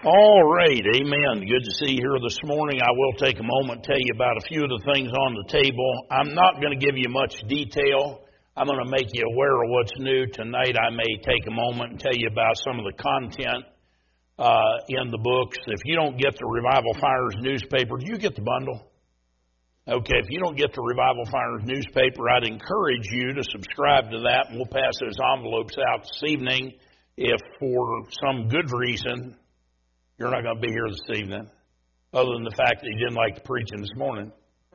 All right, amen. Good to see you here this morning. I will take a moment and tell you about a few of the things on the table. I'm not going to give you much detail. I'm going to make you aware of what's new. Tonight I may take a moment and tell you about some of the content in the books. If you don't get the Revival Fires newspaper, do you get the bundle? Okay, if you don't get the Revival Fires newspaper, I'd encourage you to subscribe to that, and we'll pass those envelopes out this evening. If for some good reason you're not going to be here this evening, other than the fact that you didn't like the preaching this morning,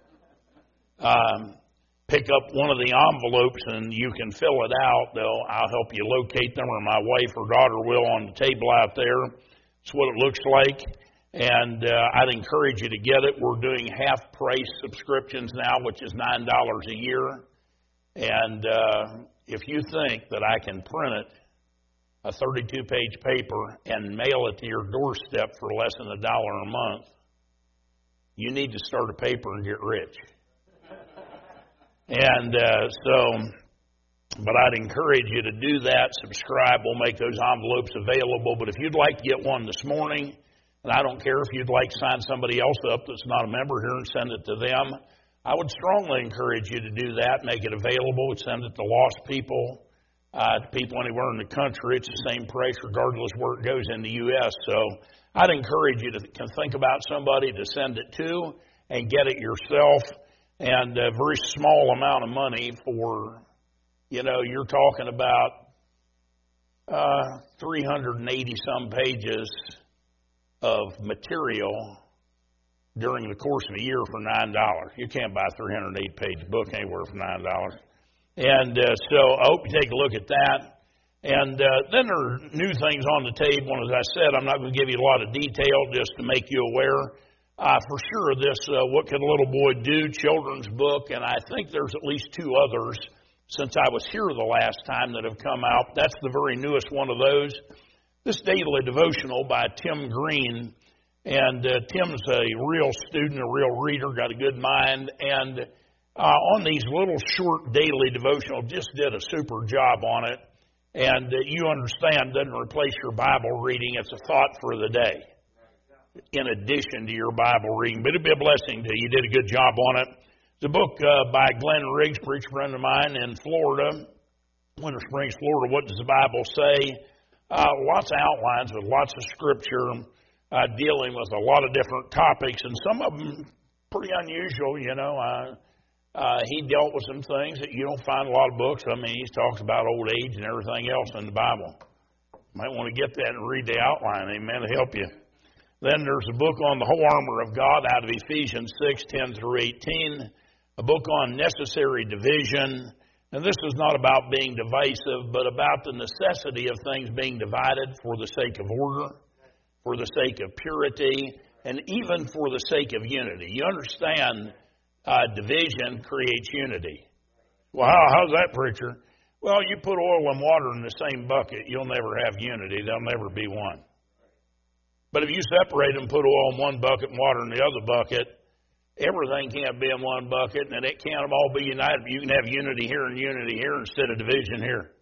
pick up one of the envelopes and you can fill it out. I'll help you locate them, or my wife or daughter will, on the table out there. It's what it looks like. And I'd encourage you to get it. We're doing half-price subscriptions now, which is $9 a year. And if you think that I can print it, a 32-page paper, and mail it to your doorstep for less than $1 a month, you need to start a paper and get rich. And but I'd encourage you to do that. Subscribe. We'll make those envelopes available. But if you'd like to get one this morning, and I don't care if you'd like to sign somebody else up that's not a member here and send it to them, I would strongly encourage you to do that. Make it available. Send it to lost people. To people anywhere in the country. It's the same price regardless where it goes in the U.S. So I'd encourage you to think about somebody to send it to and get it yourself. And a very small amount of money for, you're talking about 380 some pages of material during the course of a year for $9. You can't buy a 308-page book anywhere for $9. And so I hope you take a look at that. And then there are new things on the table. And as I said, I'm not going to give you a lot of detail just to make you aware. For sure, this What Could a Little Boy Do? Children's book, and I think there's at least two others since I was here the last time that have come out. That's the very newest one of those. This daily devotional by Tim Green. And Tim's a real student, a real reader, got a good mind. And on these little short daily devotional, just did a super job on it. And you understand, doesn't replace your Bible reading. It's a thought for the day in addition to your Bible reading. But it'd be a blessing to you. You did a good job on it. It's a book by Glenn Riggs, preacher friend of mine in Florida, Winter Springs, Florida. What does the Bible say? Lots of outlines with lots of scripture dealing with a lot of different topics, and some of them pretty unusual, He dealt with some things that you don't find a lot of books. I mean, he talks about old age and everything else in the Bible. Might want to get that and read the outline, amen, to help you. Then there's a book on the whole armor of God out of Ephesians 6:10 through 18. A book on necessary division. And this is not about being divisive, but about the necessity of things being divided for the sake of order, for the sake of purity, and even for the sake of unity. You understand, division creates unity. Well, how's that, preacher? Well, you put oil and water in the same bucket, you'll never have unity. There'll never be one. But if you separate them, put oil in one bucket and water in the other bucket, everything can't be in one bucket, and it can't all be united. You can have unity here and unity here instead of division here.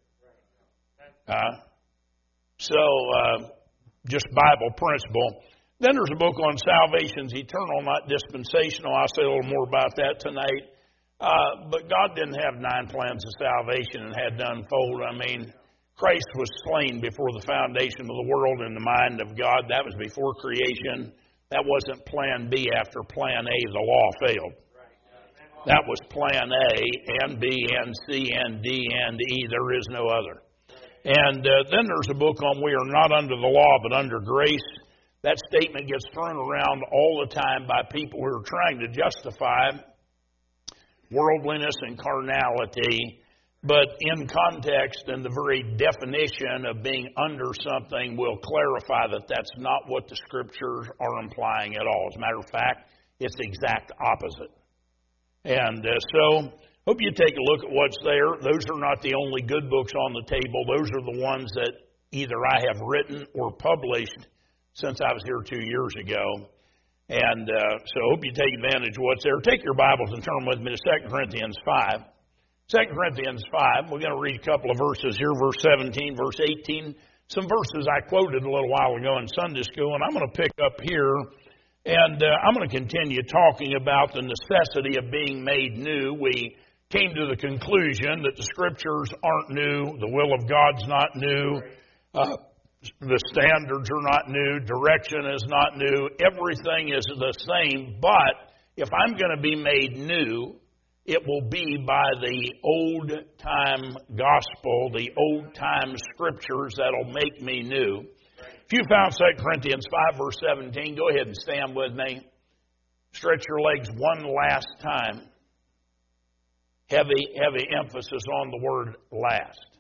Just Bible principle. Then there's a book on salvation's eternal, not dispensational. I'll say a little more about that tonight. But God didn't have 9 plans of salvation and had to unfold. I mean, Christ was slain before the foundation of the world in the mind of God. That was before creation. That wasn't plan B after plan A. The law failed. That was plan A and B and C and D and E. There is no other. And then there's a book on we are not under the law but under grace. That statement gets thrown around all the time by people who are trying to justify worldliness and carnality. But in context and the very definition of being under something will clarify that that's not what the Scriptures are implying at all. As a matter of fact, it's the exact opposite. And so, hope you take a look at what's there. Those are not the only good books on the table. Those are the ones that either I have written or published since I was here 2 years ago. And so I hope you take advantage of what's there. Take your Bibles and turn with me to 2 Corinthians 5. 2 Corinthians 5, we're going to read a couple of verses here, verse 17, verse 18. some verses I quoted a little while ago in Sunday school, and I'm going to pick up here, and I'm going to continue talking about the necessity of being made new. We came to the conclusion that the Scriptures aren't new, the will of God's not new, the standards are not new, direction is not new, everything is the same, but if I'm going to be made new, it will be by the old-time gospel, the old-time Scriptures that'll make me new. If you found 2 Corinthians 5, verse 17, go ahead and stand with me. Stretch your legs one last time. Heavy emphasis on the word last.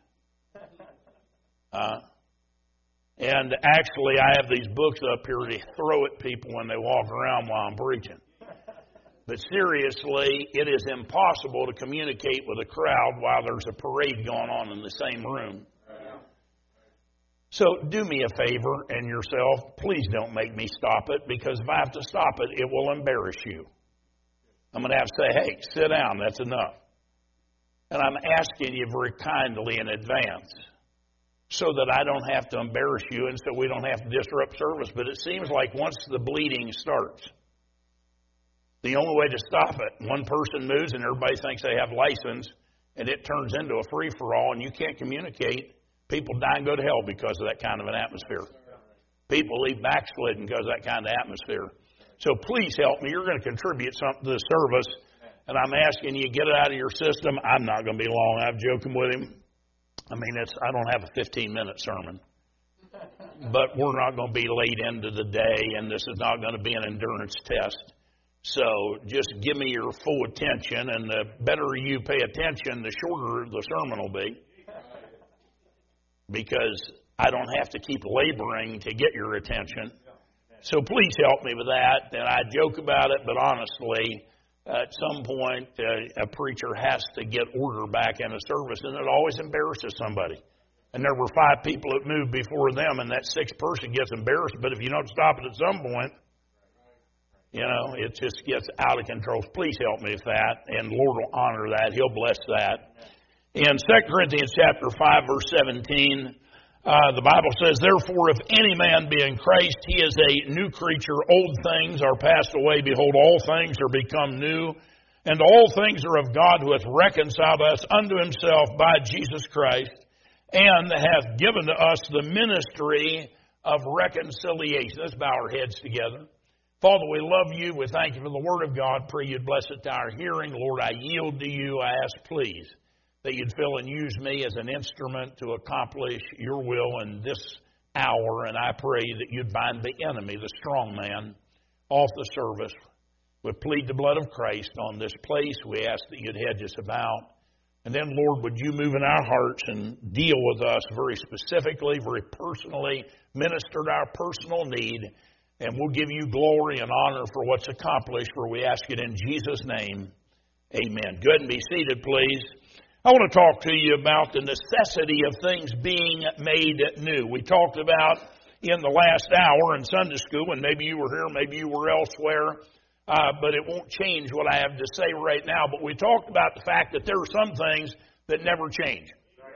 And actually, I have these books up here to throw at people when they walk around while I'm preaching. But seriously, it is impossible to communicate with a crowd while there's a parade going on in the same room. So do me a favor and yourself, please don't make me stop it, because if I have to stop it, it will embarrass you. I'm going to have to say, hey, sit down, that's enough. And I'm asking you very kindly in advance so that I don't have to embarrass you and so we don't have to disrupt service. But it seems like once the bleeding starts, the only way to stop it, one person moves and everybody thinks they have license, and it turns into a free-for-all, and you can't communicate. People die and go to hell because of that kind of an atmosphere. People leave backslidden because of that kind of atmosphere. So please help me. You're going to contribute something to the service, and I'm asking you, get it out of your system. I'm not going to be long. I'm joking with him. I mean, I don't have a 15-minute sermon. But we're not going to be late into the day, and this is not going to be an endurance test. So just give me your full attention, and the better you pay attention, the shorter the sermon will be. Because I don't have to keep laboring to get your attention. So please help me with that. And I joke about it, but honestly, at some point, a preacher has to get order back in a service, and it always embarrasses somebody. And there were 5 people that moved before them, and that 6th person gets embarrassed. But if you don't stop it at some point, you know, it just gets out of control. Please help me with that, and the Lord will honor that. He'll bless that. In 2 Corinthians chapter 5, verse 17, the Bible says, therefore, if any man be in Christ, he is a new creature. Old things are passed away. Behold, all things are become new. And all things are of God, who hath reconciled us unto himself by Jesus Christ, and hath given to us the ministry of reconciliation. Let's bow our heads together. Father, we love you. We thank you for the word of God. Pray you'd bless it to our hearing. Lord, I yield to you. I ask, please, that you'd fill and use me as an instrument to accomplish your will in this hour. And I pray that you'd bind the enemy, the strong man, off the service. We plead the blood of Christ on this place. We ask that you'd hedge us about. And then, Lord, would you move in our hearts and deal with us very specifically, very personally, minister to our personal need. And we'll give you glory and honor for what's accomplished, for we ask it in Jesus' name. Amen. Go ahead and be seated, please. I want to talk to you about the necessity of things being made new. We talked about in the last hour in Sunday school, and maybe you were here, maybe you were elsewhere, but it won't change what I have to say right now. But we talked about the fact that there are some things that never change.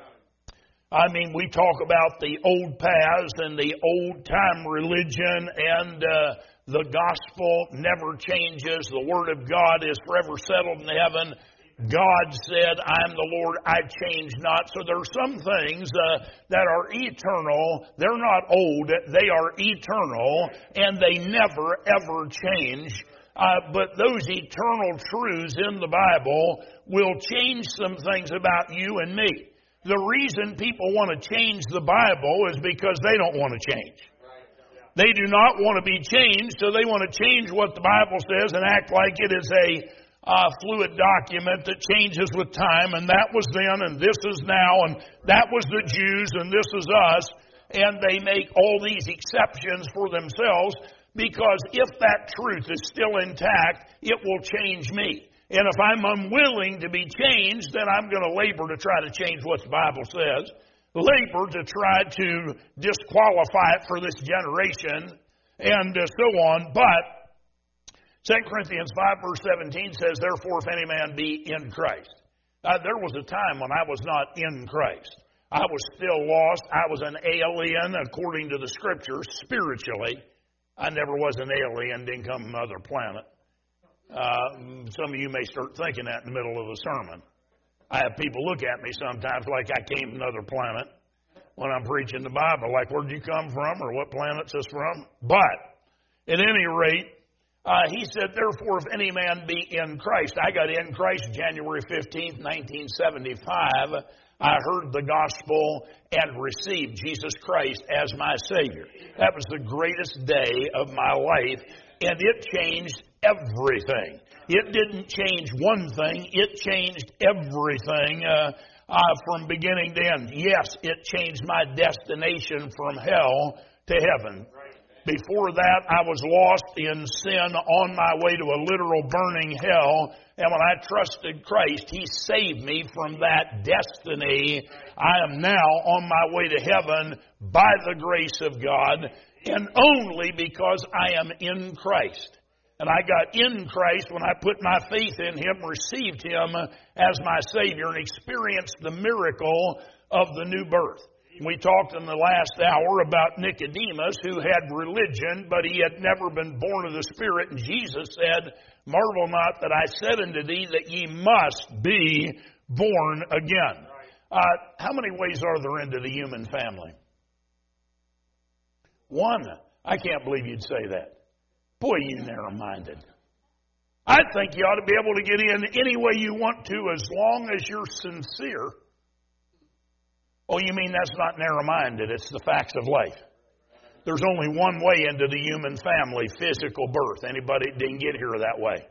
I mean, we talk about the old paths and the old-time religion, and the gospel never changes. The Word of God is forever settled in heaven. God said, I am the Lord, I change not. So there are some things that are eternal. They're not old, they are eternal, and they never, ever change. But those eternal truths in the Bible will change some things about you and me. The reason people want to change the Bible is because they don't want to change. They do not want to be changed, so they want to change what the Bible says and act like it is a fluid document that changes with time, and that was then, and this is now, and that was the Jews, and this is us, and they make all these exceptions for themselves, because if that truth is still intact, it will change me. And if I'm unwilling to be changed, then I'm going to labor to try to change what the Bible says, labor to try to disqualify it for this generation, and so on. But 2 Corinthians 5 verse 17 says, therefore, if any man be in Christ. There was a time when I was not in Christ. I was still lost. I was an alien according to the Scriptures, spiritually. I never was an alien, didn't come from another planet. Some of you may start thinking that in the middle of the sermon. I have people look at me sometimes like I came from another planet when I'm preaching the Bible, like, where'd you come from, or what planet's this from? But, at any rate, he said, therefore, if any man be in Christ. I got in Christ January 15th, 1975. I heard the gospel and received Jesus Christ as my Savior. That was the greatest day of my life, and it changed everything. It didn't change one thing, it changed everything from beginning to end. Yes, it changed my destination from hell to heaven. Before that, I was lost in sin on my way to a literal burning hell. And when I trusted Christ, He saved me from that destiny. I am now on my way to heaven by the grace of God, and only because I am in Christ. And I got in Christ when I put my faith in Him, received Him as my Savior, and experienced the miracle of the new birth. We talked in the last hour about Nicodemus, who had religion, but he had never been born of the Spirit. And Jesus said, marvel not that I said unto thee that ye must be born again. How many ways are there into the human family? One. I can't believe you'd say that. Boy, you narrow-minded. I think you ought to be able to get in any way you want to as long as you're sincere. Oh, you mean that's not narrow-minded? It's the facts of life. There's only one way into the human family, physical birth. Anybody didn't get here that way?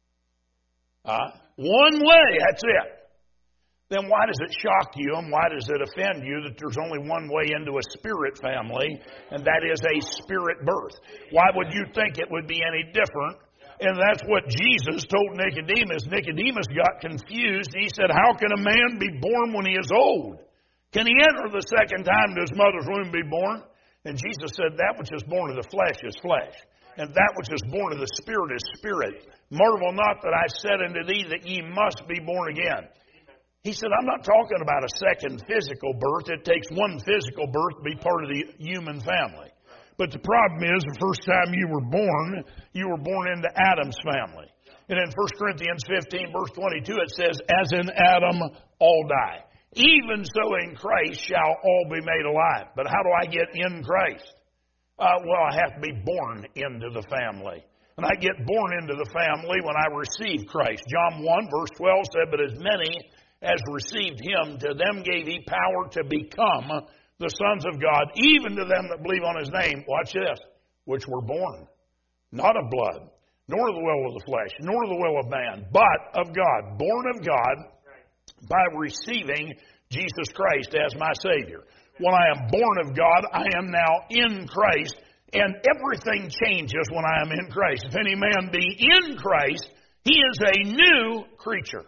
One way, that's it. Then why does it shock you and why does it offend you that there's only one way into a spirit family, and that is a spirit birth? Why would you think it would be any different? And that's what Jesus told Nicodemus. Nicodemus got confused. He said, how can a man be born when he is old? Can he enter the second time to his mother's womb and be born? And Jesus said, that which is born of the flesh is flesh, and that which is born of the Spirit is spirit. Marvel not that I said unto thee that ye must be born again. He said, I'm not talking about a second physical birth. It takes one physical birth to be part of the human family. But the problem is, the first time you were born into Adam's family. And in 1 Corinthians 15, verse 22, it says, as in Adam all die. Even so in Christ shall all be made alive. But how do I get in Christ? Well, I have to be born into the family. And I get born into the family when I receive Christ. John 1 verse 12 said, but as many as received Him, to them gave He power to become the sons of God, even to them that believe on His name. Watch this. Which were born, not of blood, nor of the will of the flesh, nor of the will of man, but of God. Born of God, by receiving Jesus Christ as my Savior. When I am born of God, I am now in Christ, and everything changes when I am in Christ. If any man be in Christ, he is a new creature.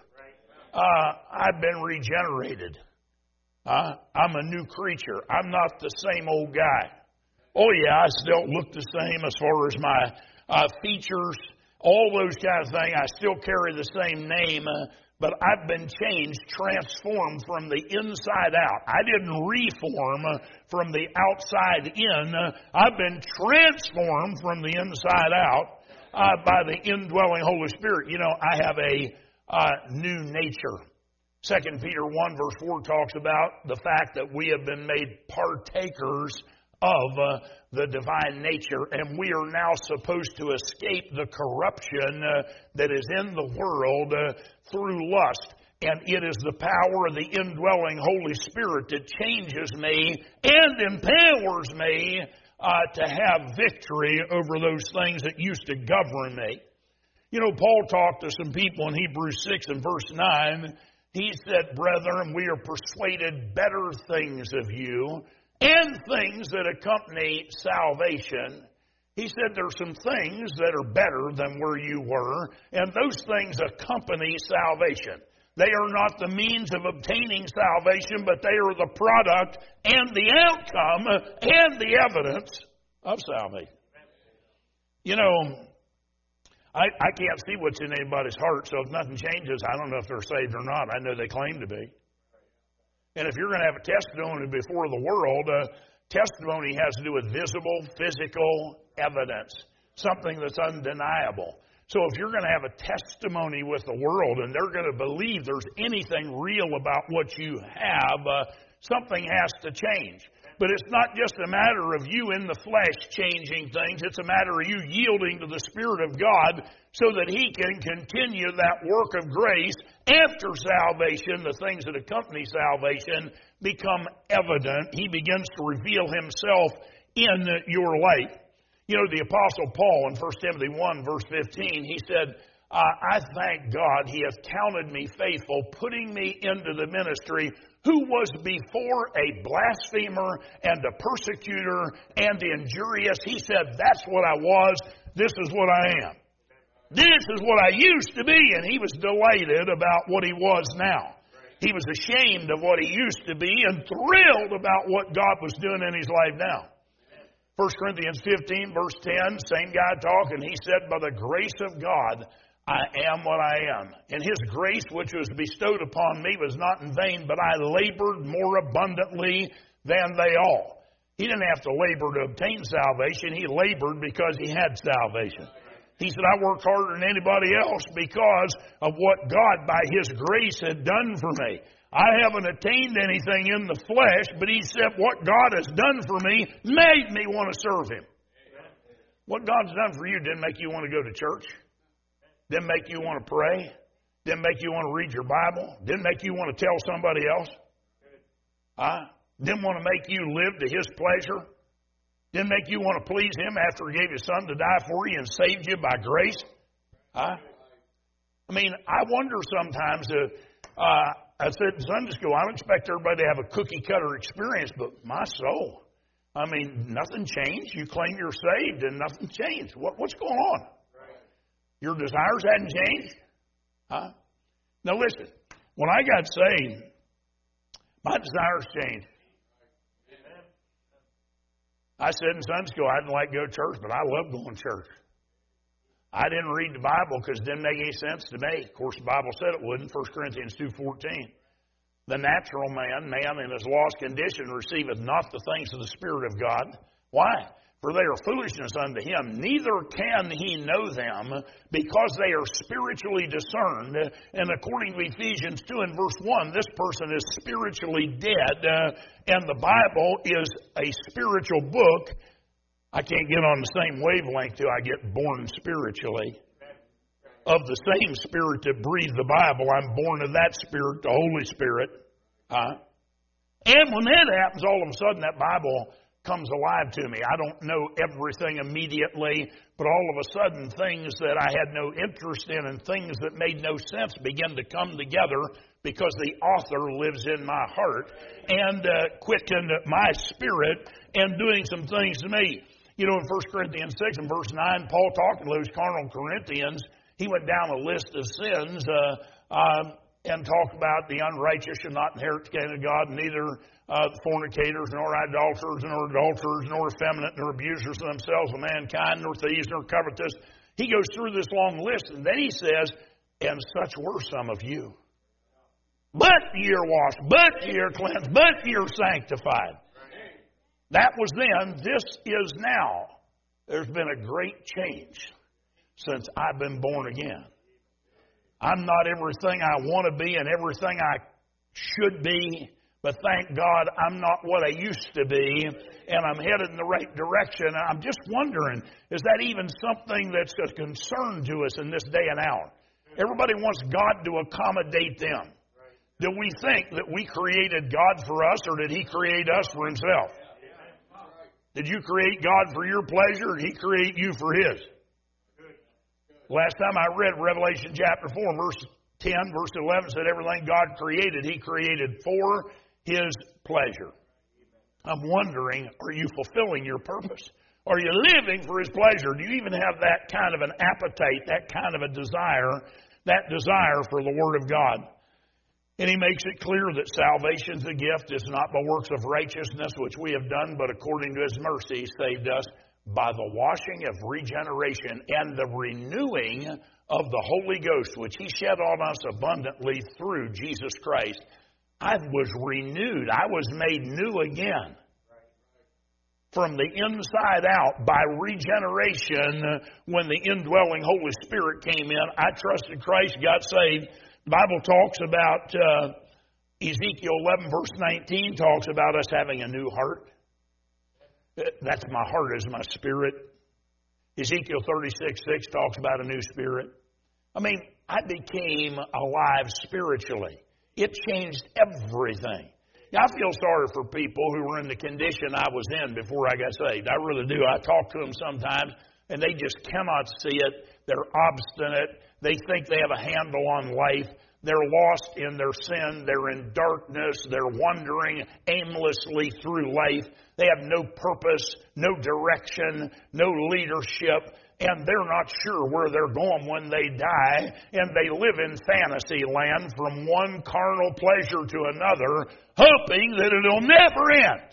I've been regenerated. I'm a new creature. I'm not the same old guy. Oh yeah, I still look the same as far as my features, all those kind of things. I still carry the same name, but I've been changed, transformed from the inside out. I didn't reform from the outside in. I've been transformed from the inside out by the indwelling Holy Spirit. You know, I have a new nature. 2 Peter 1 verse 4 talks about the fact that we have been made partakers of the divine nature, and we are now supposed to escape the corruption that is in the world through lust. And it is the power of the indwelling Holy Spirit that changes me and empowers me to have victory over those things that used to govern me. You know, Paul talked to some people in Hebrews 6 and verse 9. He said, brethren, we are persuaded better things of you, and things that accompany salvation. He said there's some things that are better than where you were, and those things accompany salvation. They are not the means of obtaining salvation, but they are the product and the outcome and the evidence of salvation. You know, I can't see what's in anybody's heart, so if nothing changes, I don't know if they're saved or not. I know they claim to be. And if you're going to have a testimony before the world, testimony has to do with visible, physical evidence, something that's undeniable. So if you're going to have a testimony with the world and they're going to believe there's anything real about what you have, something has to change. But it's not just a matter of you in the flesh changing things. It's a matter of you yielding to the Spirit of God so that He can continue that work of grace after salvation. The things that accompany salvation become evident. He begins to reveal Himself in your life. You know, the Apostle Paul in 1 Timothy 1, verse 15, he said, I thank God He hath counted me faithful, putting me into the ministry, who was before a blasphemer and a persecutor and injurious. He said, that's what I was. This is what I am. This is what I used to be. And he was delighted about what he was now. He was ashamed of what he used to be and thrilled about what God was doing in his life now. 1 Corinthians 15, verse 10, same guy talking. He said, by the grace of God, I am what I am. And His grace, which was bestowed upon me, was not in vain, but I labored more abundantly than they all. He didn't have to labor to obtain salvation. He labored because he had salvation. He said, I worked harder than anybody else because of what God, by His grace, had done for me. I haven't attained anything in the flesh, but he said, what God has done for me made me want to serve Him. What God's done for you didn't make you want to go to church. Didn't make you want to pray. Didn't make you want to read your Bible. Didn't make you want to tell somebody else. Didn't want to make you live to His pleasure. Didn't make you want to please Him after He gave His Son to die for you and saved you by grace. I mean, I wonder sometimes, I said in Sunday school, I don't expect everybody to have a cookie cutter experience, but my soul, I mean, nothing changed. You claim you're saved and nothing changed. What's going on? Your desires hadn't changed? Now listen, when I got saved, my desires changed. I said in Sunday school, I didn't like to go to church, but I loved going to church. I didn't read the Bible because it didn't make any sense to me. Of course, the Bible said it wouldn't, 1 Corinthians 2:14. The natural man in his lost condition receiveth not the things of the Spirit of God. Why? For they are foolishness unto him, neither can he know them, because they are spiritually discerned. And according to Ephesians 2 and verse 1, this person is spiritually dead, and the Bible is a spiritual book. I can't get on the same wavelength till I get born spiritually. Of the same Spirit that breathed the Bible, I'm born of that Spirit, the Holy Spirit. And when that happens, all of a sudden that Bible comes alive to me. I don't know everything immediately, but all of a sudden things that I had no interest in and things that made no sense begin to come together because the author lives in my heart and quickened my spirit and doing some things to me. You know, in 1 Corinthians 6 and verse 9, Paul talking to those carnal Corinthians, he went down a list of sins and talked about the unrighteous shall not inherit the kingdom of God, neither fornicators, nor idolaters, nor adulterers, nor effeminate, nor abusers of themselves of mankind, nor thieves, nor covetous. He goes through this long list, and then he says, and such were some of you. But ye are washed, but ye are cleansed, but ye are sanctified. That was then, this is now. There's been a great change since I've been born again. I'm not everything I want to be and everything I should be, but thank God I'm not what I used to be, and I'm headed in the right direction. And I'm just wondering, is that even something that's a concern to us in this day and hour? Everybody wants God to accommodate them. Do we think that we created God for us, or did He create us for Himself? Did you create God for your pleasure, or did He create you for His? Last time I read Revelation chapter 4, verse 10, verse 11 said everything God created, He created for His pleasure. I'm wondering, are you fulfilling your purpose? Are you living for His pleasure? Do you even have that kind of an appetite, that kind of a desire, that desire for the Word of God? And He makes it clear that salvation is a gift. It's not by works of righteousness which we have done, but according to His mercy He saved us by the washing of regeneration and the renewing of the Holy Ghost, which He shed on us abundantly through Jesus Christ. I was renewed. I was made new again. From the inside out by regeneration. When the indwelling Holy Spirit came in, I trusted Christ, got saved. The Bible talks about, Ezekiel 11 verse 19 talks about us having a new heart. That's my heart is my spirit. Ezekiel 36:6 talks about a new spirit. I mean, I became alive spiritually. It changed everything. I feel sorry for people who were in the condition I was in before I got saved. I really do. I talk to them sometimes, and they just cannot see it. They're obstinate. They think they have a handle on life. They're lost in their sin. They're in darkness. They're wandering aimlessly through life. They have no purpose, no direction, no leadership. And they're not sure where they're going when they die, and they live in fantasy land from one carnal pleasure to another, hoping that it'll never end.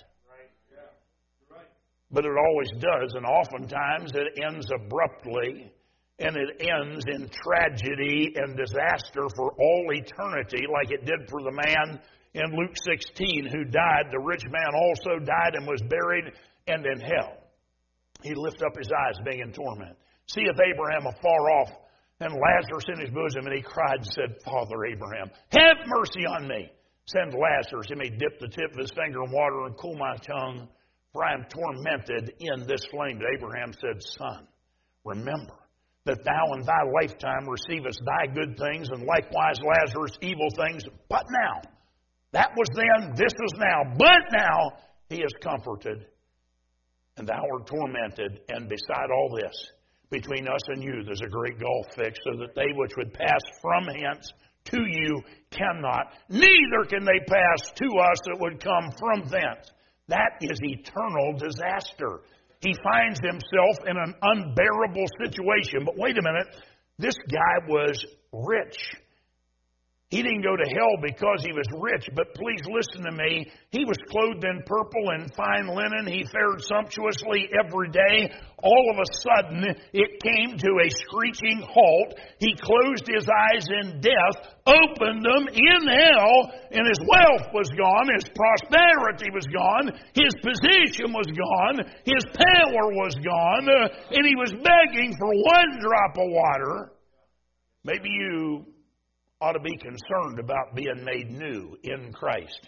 But it always does, and oftentimes it ends abruptly, and it ends in tragedy and disaster for all eternity, like it did for the man in Luke 16 who died. The rich man also died and was buried, and in hell he lifted up his eyes, being in torment. Seeth Abraham afar off, and Lazarus in his bosom, and he cried and said, Father Abraham, have mercy on me. Send Lazarus, he may dip the tip of his finger in water and cool my tongue, for I am tormented in this flame. But Abraham said, Son, remember that thou in thy lifetime receivest thy good things, and likewise Lazarus evil things. But now, that was then, this is now, but now he is comforted, and thou art tormented. And beside all this, between us and you, there's a great gulf fixed, so that they which would pass from hence to you cannot, neither can they pass to us that would come from thence. That is eternal disaster. He finds himself in an unbearable situation. But wait a minute, this guy was rich. He didn't go to hell because he was rich, but please listen to me. He was clothed in purple and fine linen. He fared sumptuously every day. All of a sudden, it came to a screeching halt. He closed his eyes in death, opened them in hell, and his wealth was gone, his prosperity was gone, his position was gone, his power was gone, and he was begging for one drop of water. Maybe you ought to be concerned about being made new in Christ.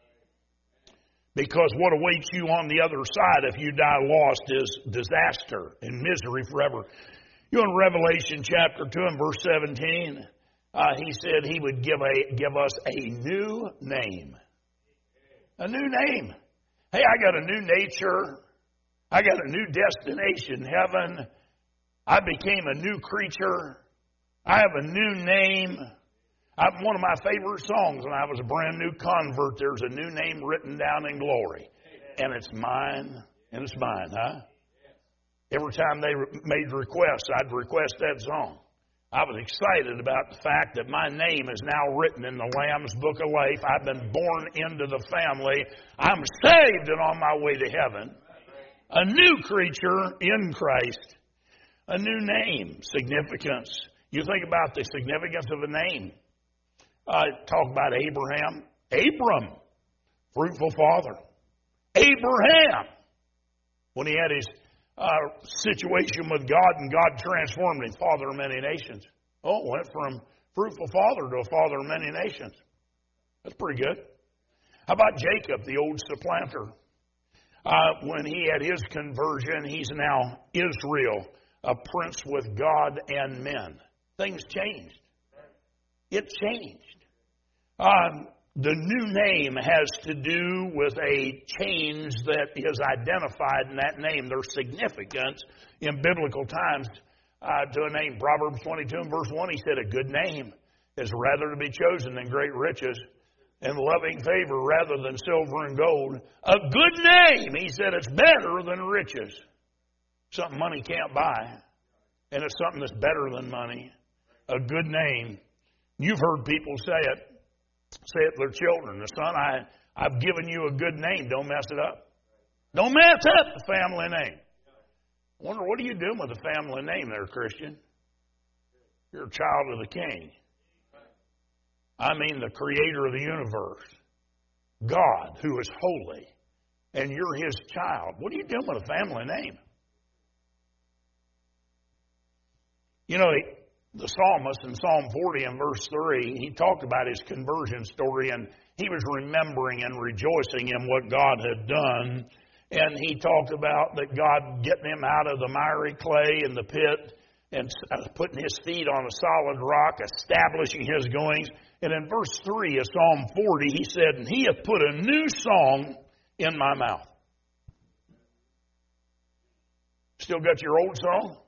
Because what awaits you on the other side if you die lost is disaster and misery forever. You know, in Revelation chapter 2 and verse 17, he said he would give us a new name. A new name. Hey, I got a new nature. I got a new destination, heaven. I became a new creature. I have a new name. One of my favorite songs when I was a brand new convert, there's a new name written down in glory. And it's mine, and it's mine, huh? Every time they made requests, I'd request that song. I was excited about the fact that my name is now written in the Lamb's Book of Life. I've been born into the family. I'm saved and on my way to heaven. A new creature in Christ. A new name. Significance. You think about the significance of a name. Talk about Abraham. Abram, fruitful father. Abraham, when he had his situation with God and God transformed him, father of many nations. Oh, went from fruitful father to a father of many nations. That's pretty good. How about Jacob, the old supplanter? When he had his conversion, he's now Israel, a prince with God and men. Things changed. It changed. The new name has to do with a change that is identified in that name. There's significance in biblical times to a name. Proverbs 22 and verse 1, he said, a good name is rather to be chosen than great riches, and loving favor rather than silver and gold. A good name, he said, it's better than riches. Something money can't buy, and it's something that's better than money. A good name. You've heard people say it to their children. The son, I've given you a good name. Don't mess it up. Don't mess up the family name. I wonder, what are you doing with the family name there, Christian? You're a child of the King. I mean, the creator of the universe. God who is holy, and you're His child. What are you doing with a family name? You know, the psalmist in Psalm 40 and verse 3, he talked about his conversion story, and he was remembering and rejoicing in what God had done. And he talked about that God getting him out of the miry clay in the pit and putting his feet on a solid rock, establishing his goings. And in verse 3 of Psalm 40, he said, and He hath put a new song in my mouth. Still got your old song?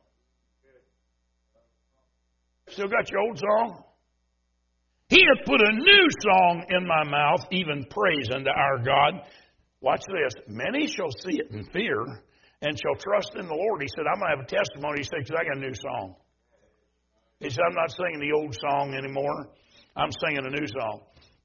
Still got your old song? He hath put a new song in my mouth, even praise unto our God. Watch this. Many shall see it in fear and shall trust in the Lord. He said, I'm going to have a testimony. He said, because I got a new song. He said, I'm not singing the old song anymore. I'm singing a new song.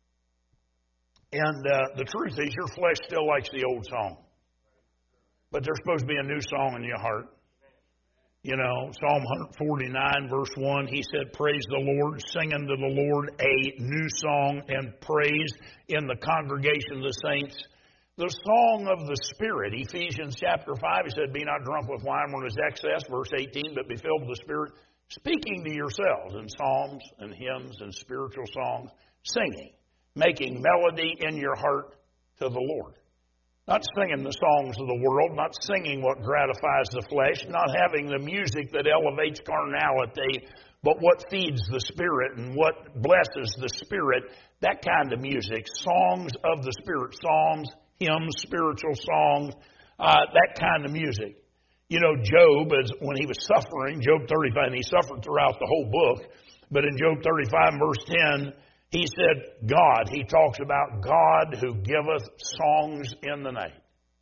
And the truth is, your flesh still likes the old song. But there's supposed to be a new song in your heart. You know, Psalm 149, verse 1, he said, praise the Lord, sing unto the Lord a new song and praise in the congregation of the saints. The song of the Spirit, Ephesians chapter 5, he said, be not drunk with wine wherein is excess, verse 18, but be filled with the Spirit, speaking to yourselves in psalms and hymns and spiritual songs, singing, making melody in your heart to the Lord. Not singing the songs of the world, not singing what gratifies the flesh, not having the music that elevates carnality, but what feeds the Spirit and what blesses the Spirit, that kind of music, songs of the Spirit, psalms, hymns, spiritual songs, that kind of music. You know, Job, when he was suffering, Job 35, and he suffered throughout the whole book, but in Job 35 verse 10, he said, God, he talks about God who giveth songs in the night.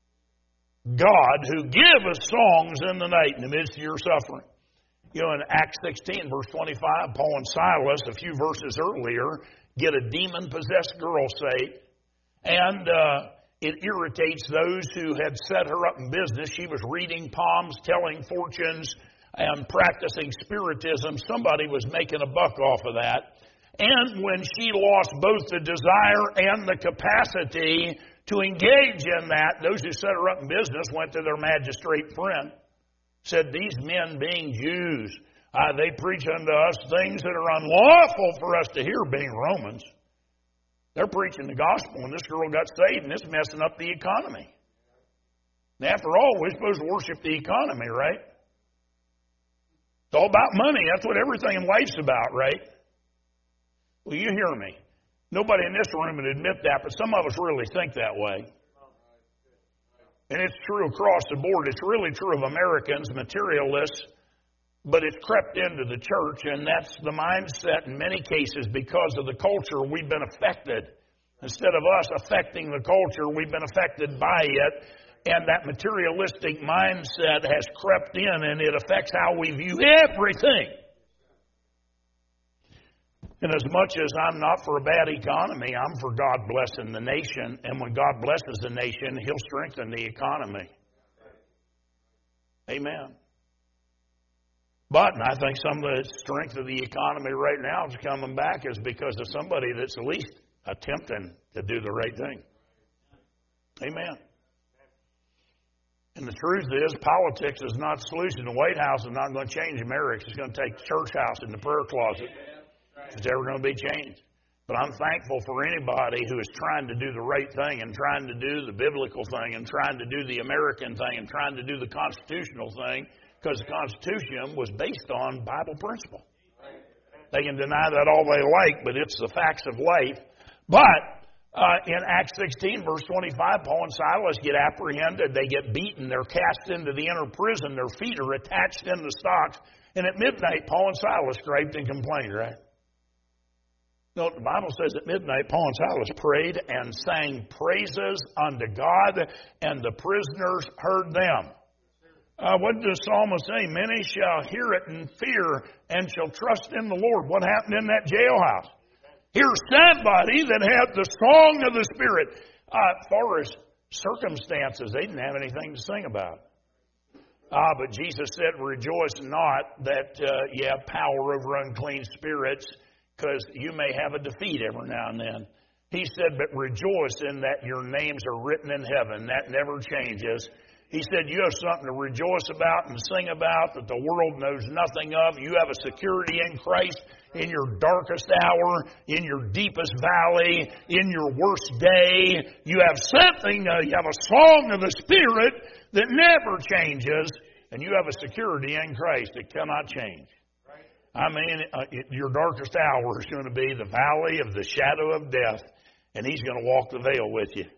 God who giveth songs in the night in the midst of your suffering. You know, in Acts 16, verse 25, Paul and Silas, a few verses earlier, get a demon-possessed girl saved. And it irritates those who had set her up in business. She was reading palms, telling fortunes, and practicing spiritism. Somebody was making a buck off of that. And when she lost both the desire and the capacity to engage in that, those who set her up in business went to their magistrate friend, said, these men being Jews, they preach unto us things that are unlawful for us to hear, being Romans. They're preaching the gospel, and this girl got saved, and it's messing up the economy. And after all, we're supposed to worship the economy, right? It's all about money. That's what everything in life's about, right? Well, you hear me. Nobody in this room would admit that, but some of us really think that way. And it's true across the board. It's really true of Americans, materialists, but it's crept into the church, and that's the mindset in many cases because of the culture. We've been affected. Instead of us affecting the culture, we've been affected by it, and that materialistic mindset has crept in, and it affects how we view everything. And as much as I'm not for a bad economy, I'm for God blessing the nation. And when God blesses the nation, He'll strengthen the economy. Amen. But I think some of the strength of the economy right now is coming back is because of somebody that's at least attempting to do the right thing. Amen. And the truth is, politics is not the solution. The White House is not going to change America. It's going to take the church house and the prayer closet. It's ever going to be changed. But I'm thankful for anybody who is trying to do the right thing and trying to do the biblical thing and trying to do the American thing and trying to do the constitutional thing, because the Constitution was based on Bible principle. They can deny that all they like, but it's the facts of life. But in Acts 16, verse 25, Paul and Silas get apprehended. They get beaten. They're cast into the inner prison. Their feet are attached in the stocks. And at midnight, Paul and Silas scraped and complained, right? No, the Bible says at midnight, Paul and Silas prayed and sang praises unto God, and the prisoners heard them. What did the psalmist say? Many shall hear it in fear and shall trust in the Lord. What happened in that jailhouse? Here's somebody that had the song of the Spirit. As far as circumstances, they didn't have anything to sing about. But Jesus said, rejoice not that you have power over unclean spirits, because you may have a defeat every now and then. He said, but rejoice in that your names are written in heaven. That never changes. He said, you have something to rejoice about and sing about that the world knows nothing of. You have a security in Christ in your darkest hour, in your deepest valley, in your worst day. You have something, you have a song of the Spirit that never changes, and you have a security in Christ that cannot change. I mean, your darkest hour is going to be the valley of the shadow of death, and He's going to walk the veil with you.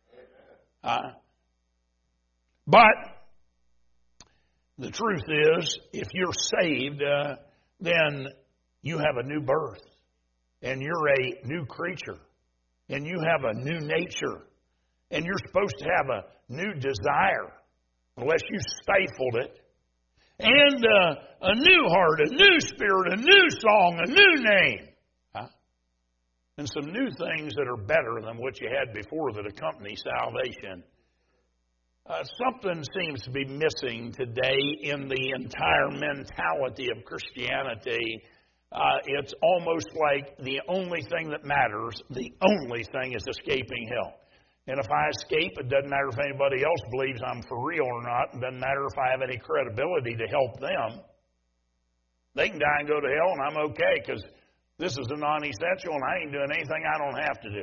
But the truth is, if you're saved, then you have a new birth, and you're a new creature, and you have a new nature, and you're supposed to have a new desire, unless you stifled it, and a new heart, a new spirit, a new song, a new name, and some new things that are better than what you had before that accompany salvation. Something seems to be missing today in the entire mentality of Christianity. It's almost like the only thing that matters, the only thing is escaping hell. And if I escape, it doesn't matter if anybody else believes I'm for real or not. It doesn't matter if I have any credibility to help them. They can die and go to hell, and I'm okay, because this is a non-essential, and I ain't doing anything I don't have to do.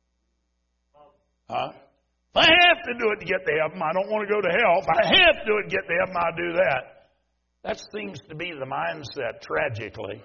If I have to do it to get to heaven, I don't want to go to hell. If I have to do it to get to heaven, I'll do that. That seems to be the mindset, tragically.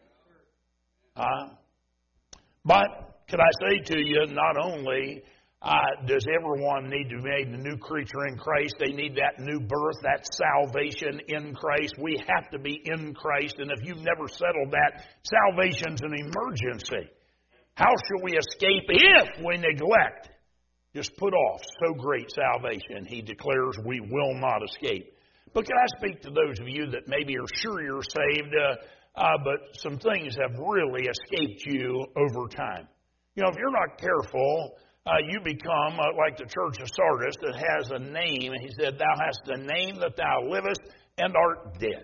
But could I say to you, not only does everyone need to be made a new creature in Christ, they need that new birth, that salvation in Christ. We have to be in Christ, and if you've never settled that, salvation's an emergency. How shall we escape if we neglect? Just put off so great salvation. He declares we will not escape. But can I speak to those of you that maybe are sure you're saved, but some things have really escaped you over time? You know, if you're not careful, you become like the church of Sardis that has a name. He said, thou hast a name that thou livest and art dead.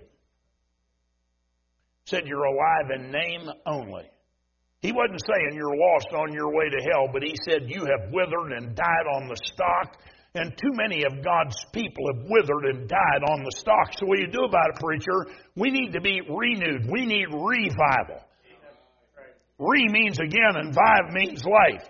Said you're alive in name only. He wasn't saying you're lost on your way to hell, but he said you have withered and died on the stalk, and too many of God's people have withered and died on the stalk. So what do you do about it, preacher? We need to be renewed. We need revival. Re means again, and vive means life.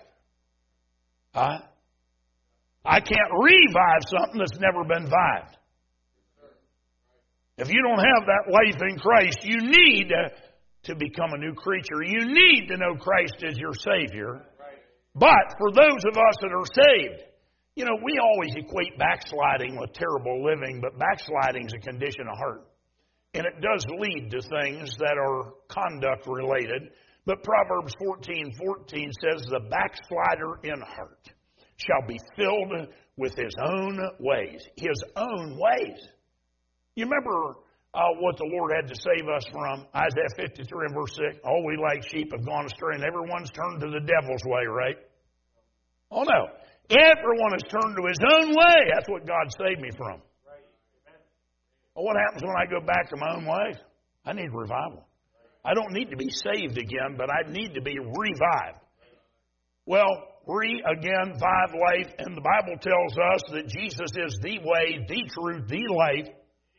I can't revive something that's never been vived. If you don't have that life in Christ, you need to become a new creature. You need to know Christ as your Savior. But for those of us that are saved, you know, we always equate backsliding with terrible living, but backsliding is a condition of heart. And it does lead to things that are conduct related. But Proverbs 14:14 says, the backslider in heart shall be filled with his own ways. His own ways. You remember what the Lord had to save us from? Isaiah 53 and verse 6. All we like sheep have gone astray, and everyone's turned to the devil's way, right? Oh, no. Everyone has turned to his own way. That's what God saved me from. Well, what happens when I go back to my own way? I need revival. I don't need to be saved again, but I need to be revived. Well, again, vive life, and the Bible tells us that Jesus is the way, the truth, the life.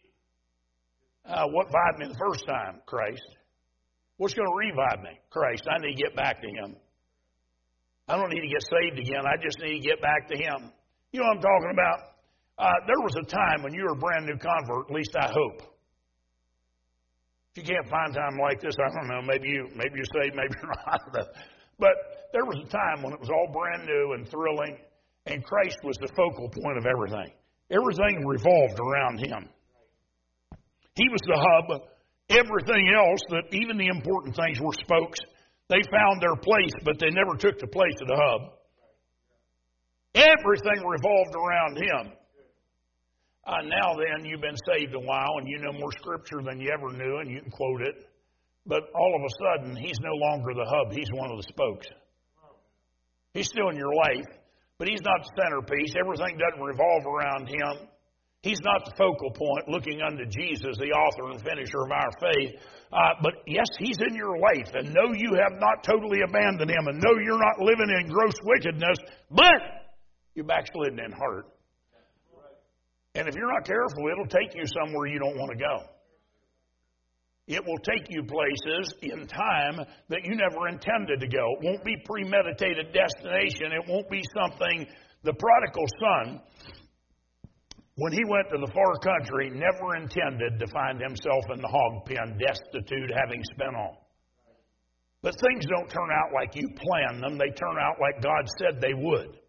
What revived me the first time? Christ. What's going to revive me? Christ. I need to get back to Him. I don't need to get saved again. I just need to get back to Him. You know what I'm talking about? There was a time when you were a brand new convert, at least I hope. If you can't find time like this, I don't know, maybe you're saved, maybe you're not. But there was a time when it was all brand new and thrilling, and Christ was the focal point of everything. Everything revolved around Him. He was the hub. Everything else, that even the important things were spokes. They found their place, but they never took the place of the hub. Everything revolved around Him. Now then, you've been saved a while, and you know more Scripture than you ever knew, and you can quote it. But all of a sudden, He's no longer the hub. He's one of the spokes. He's still in your life, but He's not the centerpiece. Everything doesn't revolve around Him. He's not the focal point, looking unto Jesus, the author and finisher of our faith. But yes, He's in your life. And no, you have not totally abandoned Him. And no, you're not living in gross wickedness. But you're backslidden in heart. And if you're not careful, it'll take you somewhere you don't want to go. It will take you places in time that you never intended to go. It won't be premeditated destination. It won't be something. The prodigal son, when he went to the far country, never intended to find himself in the hog pen, destitute, having spent all. But things don't turn out like you planned them. They turn out like God said they would.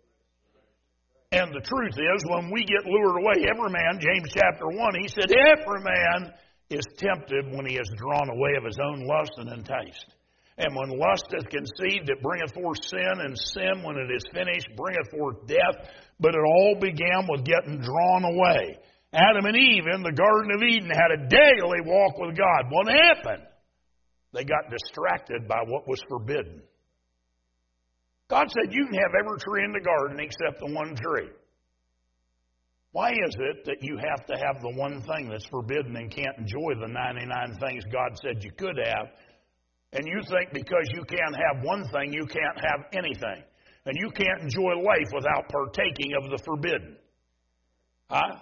And the truth is, when we get lured away, every man, James chapter 1, he said, every man is tempted when he is drawn away of his own lust and enticed. And when lust is conceived, it bringeth forth sin, and sin, when it is finished, bringeth forth death. But it all began with getting drawn away. Adam and Eve in the Garden of Eden had a daily walk with God. What happened? They got distracted by what was forbidden. God said, you can have every tree in the garden except the one tree. Why is it that you have to have the one thing that's forbidden and can't enjoy the 99 things God said you could have? And you think because you can't have one thing, you can't have anything. And you can't enjoy life without partaking of the forbidden. I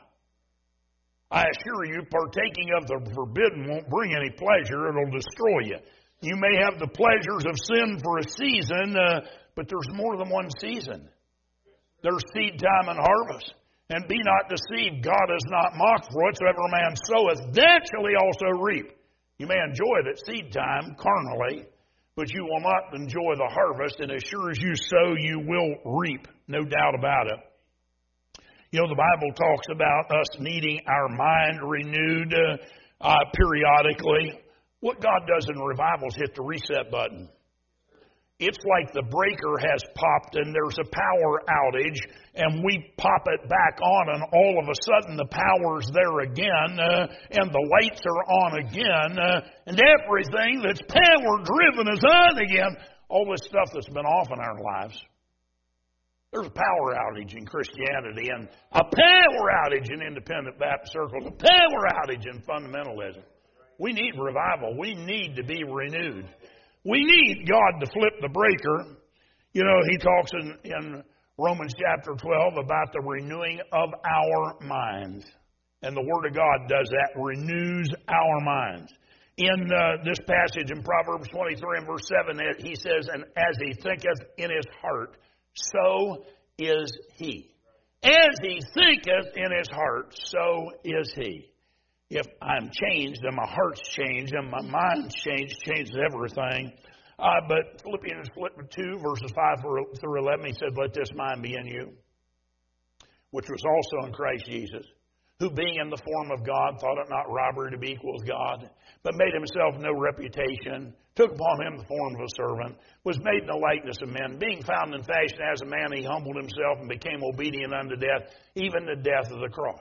assure you, partaking of the forbidden won't bring any pleasure. It'll destroy you. You may have the pleasures of sin for a season, but there's more than one season. There's seed time and harvest. And be not deceived, God is not mocked, for whatsoever man soweth, that shall he also reap. You may enjoy it at seed time, carnally, but you will not enjoy the harvest, and as sure as you sow, you will reap, no doubt about it. You know, the Bible talks about us needing our mind renewed periodically. What God does in revival is hit the reset button. It's like the breaker has popped and there's a power outage, and we pop it back on, and all of a sudden the power's there again, and the lights are on again, and everything that's power-driven is on again. All this stuff that's been off in our lives. There's a power outage in Christianity, and a power outage in independent Baptist circles, a power outage in fundamentalism. We need revival. We need to be renewed. We need God to flip the breaker. You know, he talks in Romans chapter 12 about the renewing of our minds. And the Word of God does that, renews our minds. In this passage in Proverbs 23 and verse 7, he says, and as he thinketh in his heart, so is he. As he thinketh in his heart, so is he. If I'm changed, and my heart's changed, and my mind's changed, changes everything. But Philippians 2, verses 5 through 11, he said, let this mind be in you, which was also in Christ Jesus, who being in the form of God, thought it not robbery to be equal with God, but made himself no reputation, took upon him the form of a servant, was made in the likeness of men. Being found in fashion as a man, he humbled himself and became obedient unto death, even the death of the cross.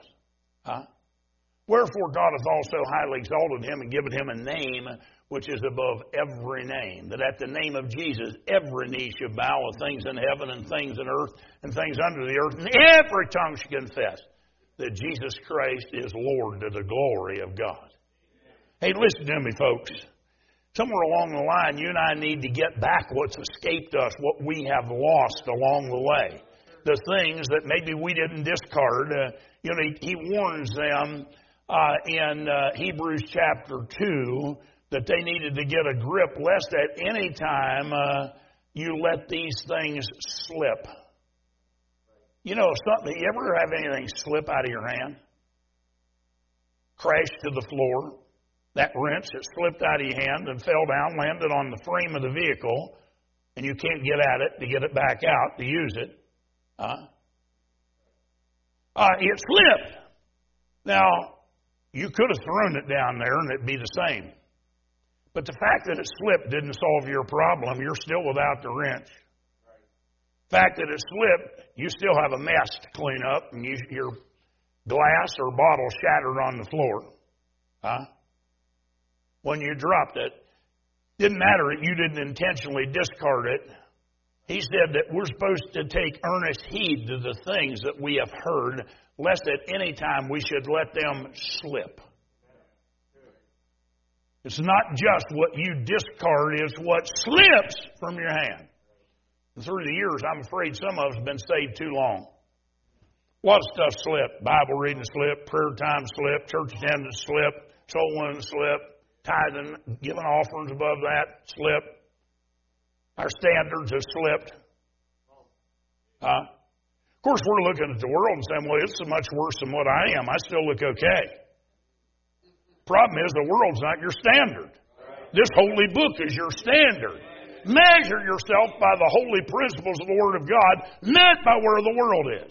Wherefore God hath also highly exalted him and given him a name which is above every name, that at the name of Jesus every knee shall bow, of things in heaven and things in earth and things under the earth, and every tongue shall confess that Jesus Christ is Lord, to the glory of God. Hey, listen to me, folks. Somewhere along the line, you and I need to get back what's escaped us, what we have lost along the way. The things that maybe we didn't discard. He warns them in Hebrews chapter 2 that they needed to get a grip, lest at any time you let these things slip. You know, something, you ever have anything slip out of your hand? Crashed to the floor. That wrench that slipped out of your hand and fell down, landed on the frame of the vehicle, and you can't get at it to get it back out to use it. It slipped. Now, you could have thrown it down there and it'd be the same. But the fact that it slipped didn't solve your problem. You're still without the wrench. The fact that it slipped, you still have a mess to clean up, and your glass or bottle shattered on the floor. When you dropped it, didn't matter that you didn't intentionally discard it. He said that we're supposed to take earnest heed to the things that we have heard, lest at any time we should let them slip. It's not just what you discard, it's what slips from your hand. And through the years, I'm afraid some of us have been saved too long. A lot of stuff slipped. Bible reading slipped, prayer time slipped, church attendance slipped, soul winning slipped, tithing, giving offerings above that slipped. Our standards have slipped. Of course, we're looking at the world and saying, well, it's so much worse than what I am. I still look okay. Problem is, the world's not your standard. This holy book is your standard. Measure yourself by the holy principles of the Word of God, not by where the world is.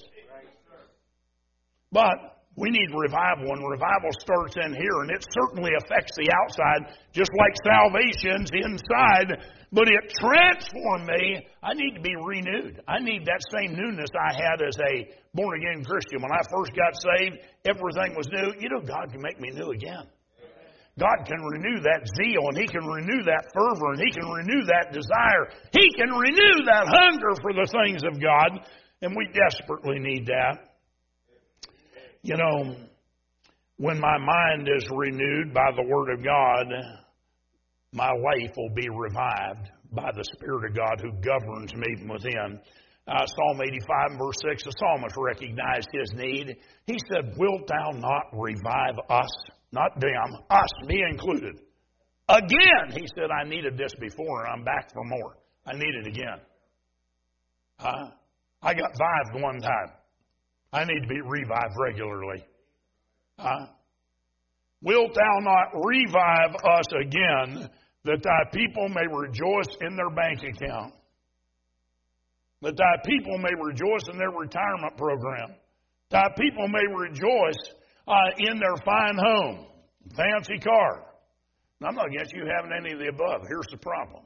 But we need revival, and revival starts in here, and it certainly affects the outside, just like salvation's inside, but it transformed me. I need to be renewed. I need that same newness I had as a born-again Christian. When I first got saved, everything was new. You know, God can make me new again. God can renew that zeal, and He can renew that fervor, and He can renew that desire. He can renew that hunger for the things of God, and we desperately need that. You know, when my mind is renewed by the Word of God, my life will be revived by the Spirit of God who governs me from within. Psalm 85 and verse 6, the psalmist recognized his need. He said, wilt thou not revive us? Not them, us, me included. Again, he said, I needed this before and I'm back for more. I need it again. I got vived one time. I need to be revived regularly. Wilt thou not revive us again, that thy people may rejoice in their bank account? That thy people may rejoice in their retirement program. Thy people may rejoice in their fine home, fancy car. Now, I'm not against you having any of the above. Here's the problem.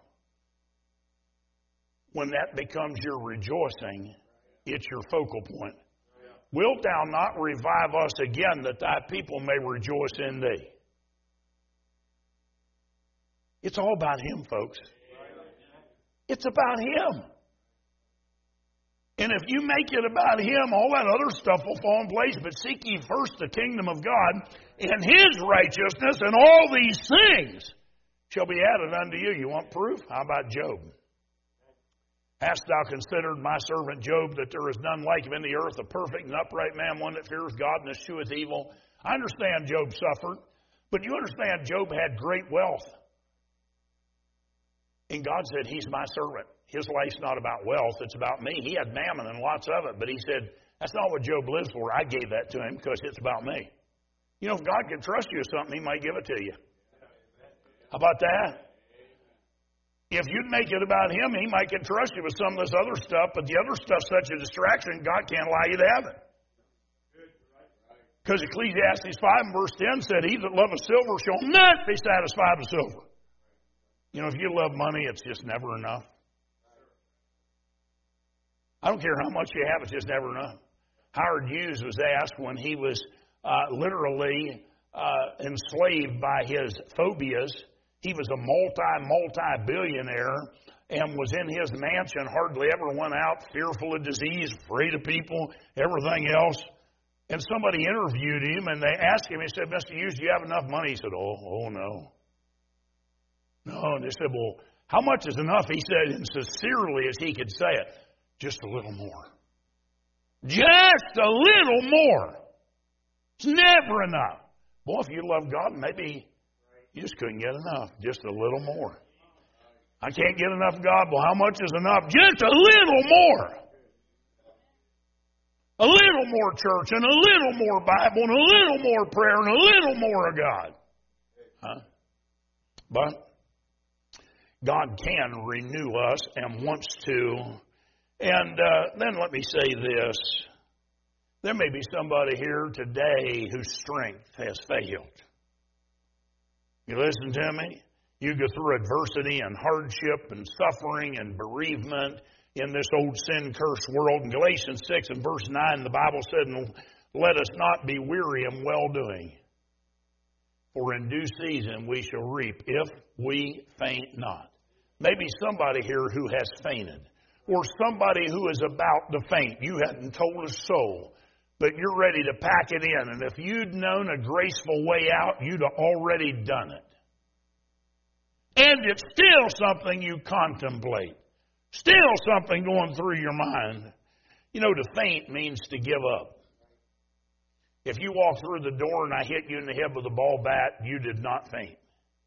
When that becomes your rejoicing, it's your focal point. Wilt thou not revive us again, that thy people may rejoice in thee? It's all about Him, folks. It's about Him. And if you make it about Him, all that other stuff will fall in place. But seek ye first the kingdom of God and His righteousness, and all these things shall be added unto you. You want proof? How about Job? Hast thou considered my servant Job, that there is none like him in the earth, a perfect and upright man, one that fears God and escheweth evil? I understand Job suffered, but you understand Job had great wealth. And God said, He's my servant. His life's not about wealth, it's about me. He had mammon and lots of it, but He said, that's not what Job lives for. I gave that to him because it's about me. You know, if God can trust you with something, He might give it to you. How about that? If you'd make it about Him, He might can trust you with some of this other stuff, but the other stuff's such a distraction, God can't allow you to have it. Because Ecclesiastes 5 and verse 10 said, He that loveth silver shall not be satisfied with silver. You know, if you love money, it's just never enough. I don't care how much you have, it's just never enough. Howard Hughes was asked when he was literally enslaved by his phobias. He was a multi-billionaire and was in his mansion, hardly ever went out, fearful of disease, afraid of people, everything else. And somebody interviewed him, and they asked him, he said, Mr. Hughes, do you have enough money? He said, oh no. No, and they said, well, how much is enough? He said, and sincerely as he could say it, just a little more. Just a little more. It's never enough. Boy, if you love God, maybe you just couldn't get enough. Just a little more. I can't get enough of God. Well, how much is enough? Just a little more. A little more church and a little more Bible and a little more prayer and a little more of God. But God can renew us and wants to. And then let me say this. There may be somebody here today whose strength has failed. You listen to me? You go through adversity and hardship and suffering and bereavement in this old sin-cursed world. In Galatians 6 and verse 9, the Bible said, let us not be weary in well-doing, for in due season we shall reap if we faint not. Maybe somebody here who has fainted, or somebody who is about to faint. You hadn't told a soul, but you're ready to pack it in. And if you'd known a graceful way out, you'd have already done it. And it's still something you contemplate. Still something going through your mind. You know, to faint means to give up. If you walk through the door and I hit you in the head with a ball bat, you did not faint.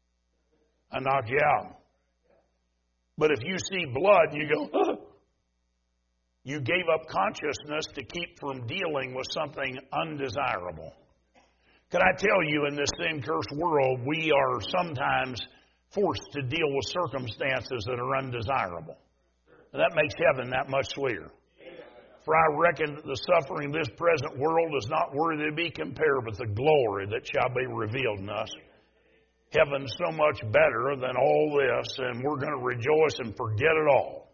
I knocked you out. But if you see blood and you go, oh, you gave up consciousness to keep from dealing with something undesirable. Can I tell you, in this same cursed world, we are sometimes forced to deal with circumstances that are undesirable. That makes heaven that much sweeter. For I reckon that the suffering of this present world is not worthy to be compared with the glory that shall be revealed in us. Heaven's so much better than all this, and we're going to rejoice and forget it all.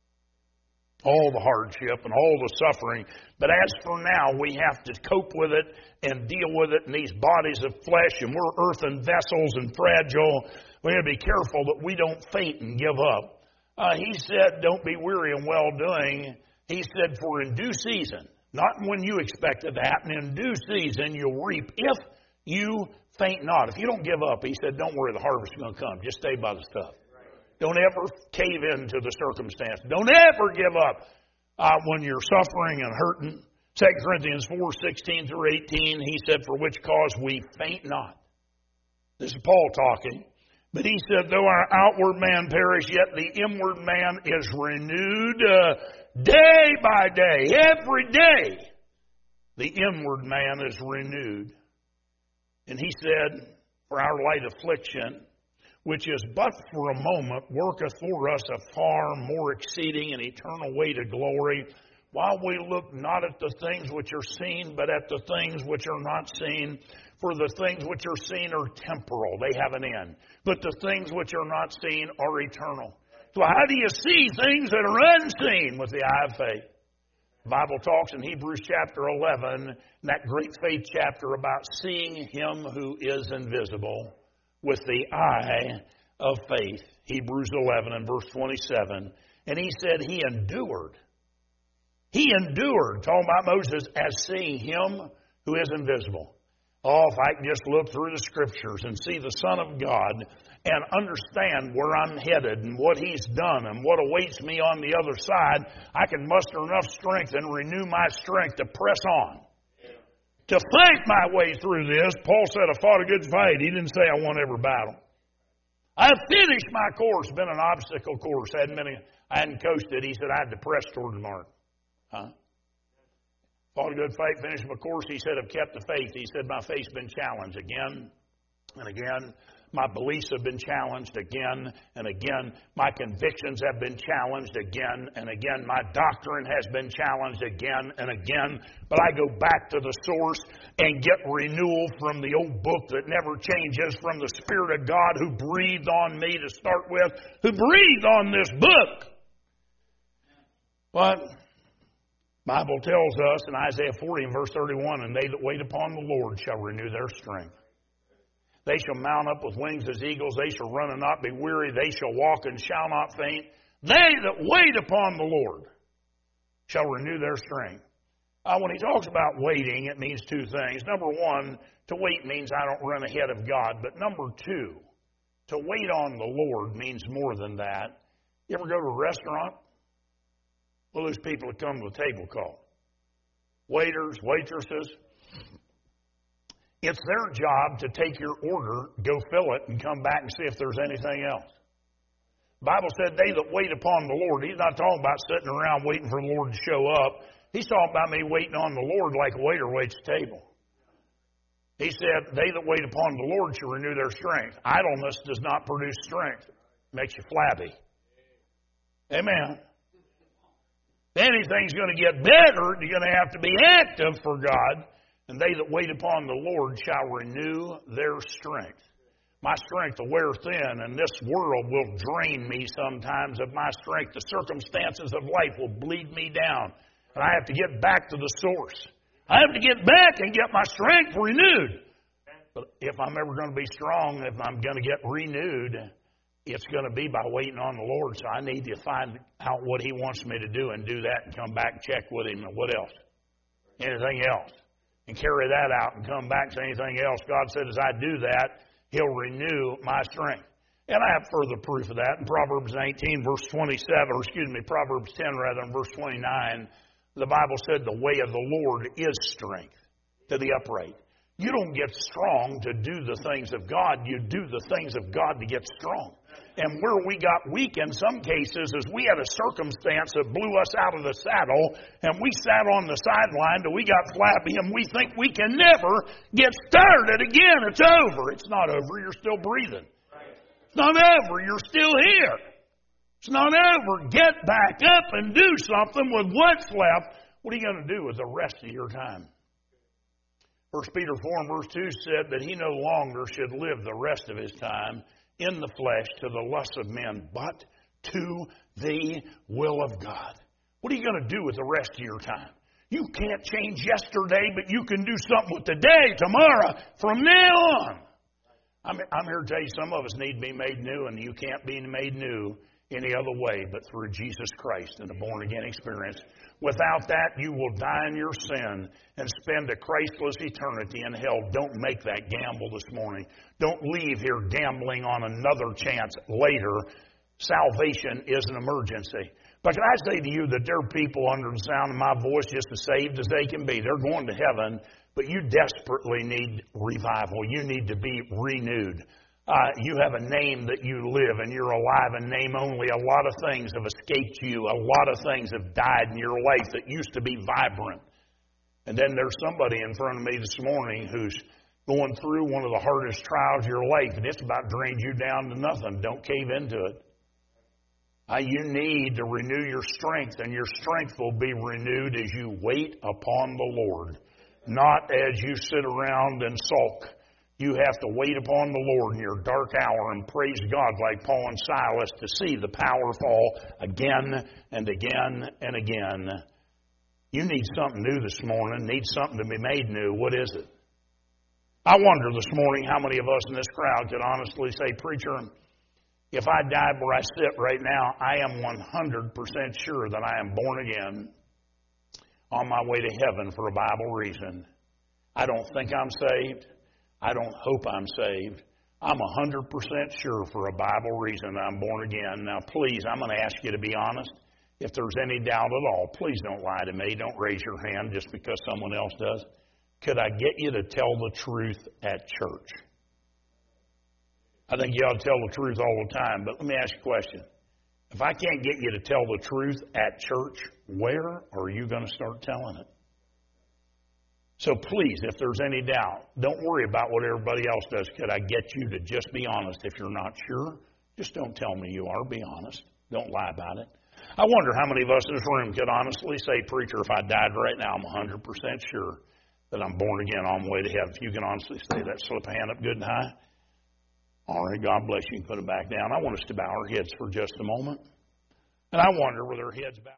All the hardship and all the suffering. But as for now, we have to cope with it and deal with it in these bodies of flesh, and we're earthen vessels and fragile. We have to be careful that we don't faint and give up. He said, don't be weary in well-doing. He said, for in due season, not when you expect it to happen, in due season you'll reap if you faint not. If you don't give up, he said, don't worry, the harvest is going to come. Just stay by the stuff. Don't ever cave into the circumstance. Don't ever give up when you're suffering and hurting. 2 Corinthians 4:16 through 18, he said, for which cause we faint not. This is Paul talking. But he said, though our outward man perish, yet the inward man is renewed day by day. Every day, the inward man is renewed. And he said, for our light affliction, which is but for a moment, worketh for us a far more exceeding and eternal weight of glory, while we look not at the things which are seen, but at the things which are not seen. For the things which are seen are temporal. They have an end. But the things which are not seen are eternal. So how do you see things that are unseen with the eye of faith? The Bible talks in Hebrews chapter 11, that great faith chapter, about seeing Him who is invisible with the eye of faith. Hebrews 11 and verse 27. And he said He endured. He endured, talking about Moses, as seeing Him who is invisible. Oh, if I can just look through the Scriptures and see the Son of God and understand where I'm headed and what He's done and what awaits me on the other side, I can muster enough strength and renew my strength to press on. To fight my way through this. Paul said, I fought a good fight. He didn't say I won every battle. I've finished my course. Been an obstacle course. I hadn't coasted. He said, I had to press toward the mark. Fought a good fight, finished my course. He said, I've kept the faith. He said, my faith's been challenged again and again. My beliefs have been challenged again and again. My convictions have been challenged again and again. My doctrine has been challenged again and again. But I go back to the source and get renewal from the old book that never changes, from the Spirit of God who breathed on me to start with, who breathed on this book. But Bible tells us in Isaiah 40 and verse 31, and they that wait upon the Lord shall renew their strength. They shall mount up with wings as eagles. They shall run and not be weary. They shall walk and shall not faint. They that wait upon the Lord shall renew their strength. When he talks about waiting, it means two things. Number one, to wait means I don't run ahead of God. But number two, to wait on the Lord means more than that. You ever go to a restaurant? Well, there's people that come to the table call. Waiters, waitresses. It's their job to take your order, go fill it, and come back and see if there's anything else. The Bible said, they that wait upon the Lord. He's not talking about sitting around waiting for the Lord to show up. He's talking about me waiting on the Lord like a waiter waits a table. He said, they that wait upon the Lord shall renew their strength. Idleness does not produce strength. It makes you flabby. Amen. If anything's going to get better, you're going to have to be active for God. And they that wait upon the Lord shall renew their strength. My strength will wear thin, and this world will drain me sometimes of my strength. The circumstances of life will bleed me down. And I have to get back to the source. I have to get back and get my strength renewed. But if I'm ever going to be strong, if I'm going to get renewed, it's going to be by waiting on the Lord. So I need to find out what He wants me to do and do that and come back and check with Him. And what else? Anything else? And carry that out and come back to anything else. God said, as I do that, He'll renew my strength. And I have further proof of that in Proverbs 19, verse 27, Proverbs 10 rather, verse 29. The Bible said the way of the Lord is strength to the upright. You don't get strong to do the things of God. You do the things of God to get strong. And where we got weak in some cases is we had a circumstance that blew us out of the saddle, and we sat on the sideline till we got flabby, and we think we can never get started again. It's over. It's not over. You're still breathing. It's not over. You're still here. It's not over. Get back up and do something with what's left. What are you going to do with the rest of your time? 1 Peter 4 and verse 2 said that he no longer should live the rest of his time in the flesh to the lusts of men, but to the will of God. What are you going to do with the rest of your time? You can't change yesterday, but you can do something with today, tomorrow, from now on. I'm here to tell you, some of us need to be made new, and you can't be made new any other way but through Jesus Christ and a born-again experience. Without that, you will die in your sin and spend a Christless eternity in hell. Don't make that gamble this morning. Don't leave here gambling on another chance later. Salvation is an emergency. But can I say to you that there are people under the sound of my voice just as saved as they can be. They're going to heaven, but you desperately need revival. You need to be renewed. You have a name that you live, and you're alive in name only. A lot of things have escaped you. A lot of things have died in your life that used to be vibrant. And then there's somebody in front of me this morning who's going through one of the hardest trials of your life, and it's about drained you down to nothing. Don't cave into it. You need to renew your strength, and your strength will be renewed as you wait upon the Lord, not as you sit around and sulk. You have to wait upon the Lord in your dark hour and praise God like Paul and Silas to see the power fall again and again and again. You need something new this morning, need something to be made new. What is it? I wonder this morning how many of us in this crowd could honestly say, preacher, if I died where I sit right now, I am 100% sure that I am born again on my way to heaven for a Bible reason. I don't think I'm saved. I don't hope I'm saved. I'm 100% sure for a Bible reason I'm born again. Now, please, I'm going to ask you to be honest. If there's any doubt at all, please don't lie to me. Don't raise your hand just because someone else does. Could I get you to tell the truth at church? I think you ought to tell the truth all the time, but let me ask you a question. If I can't get you to tell the truth at church, where are you going to start telling it? So please, if there's any doubt, don't worry about what everybody else does. Could I get you to just be honest? If you're not sure, just don't tell me you are. Be honest. Don't lie about it. I wonder how many of us in this room could honestly say, preacher, if I died right now, I'm 100% sure that I'm born again on my way to heaven. If you can honestly say that, slip a hand up good and high. All right, God bless you. Put it back down. I want us to bow our heads for just a moment. And I wonder with our heads bowed.